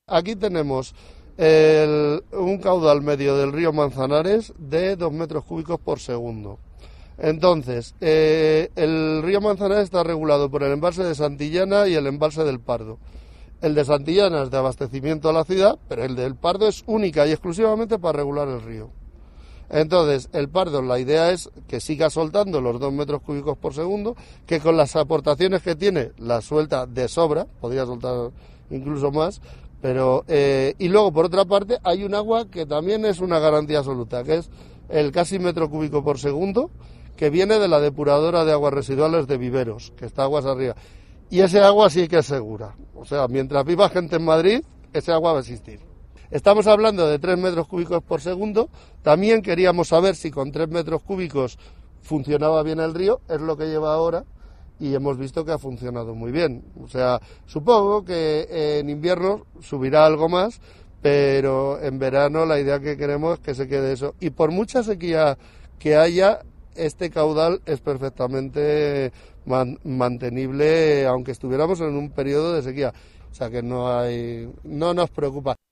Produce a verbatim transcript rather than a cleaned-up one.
Aquí tenemos el, un caudal medio del río Manzanares de dos metros cúbicos por segundo. Entonces, eh, el río Manzanares está regulado por el embalse de Santillana y el embalse del Pardo. El de Santillana es de abastecimiento a la ciudad, pero el del Pardo es única y exclusivamente para regular el río. Entonces, el Pardo, la idea es que siga soltando los dos metros cúbicos por segundo, que con las aportaciones que tiene la suelta de sobra, podría soltar incluso más, pero eh, y luego por otra parte hay un agua que también es una garantía absoluta, que es el casi metro cúbico por segundo, que viene de la depuradora de aguas residuales de Viveros, que está aguas arriba. Y ese agua sí que es segura. O sea, mientras viva gente en Madrid, ese agua va a existir. Estamos hablando de tres metros cúbicos por segundo. También queríamos saber si con tres metros cúbicos funcionaba bien el río, es lo que lleva ahora, y hemos visto que ha funcionado muy bien. O sea, supongo que en invierno subirá algo más, pero en verano la idea que queremos es que se quede eso. Y por mucha sequía que haya, este caudal es perfectamente man, mantenible, aunque estuviéramos en un periodo de sequía. O sea que no hay, no nos preocupa.